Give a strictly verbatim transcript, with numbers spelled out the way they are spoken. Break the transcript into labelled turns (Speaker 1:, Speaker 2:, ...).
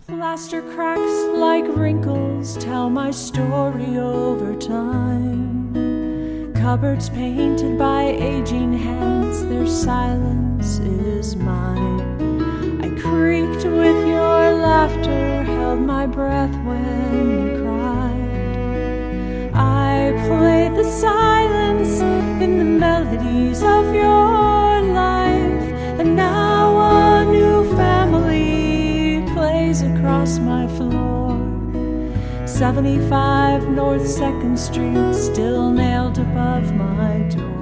Speaker 1: Plaster cracks like wrinkles tell my story over time. Cupboards painted by aging hands, their silence is mine. I creaked with your laughter, held my breath when you cried. I played the silence in the melodies of your life, and now a new family plays across my floor. seventy-five North second Street, still nailed above my door.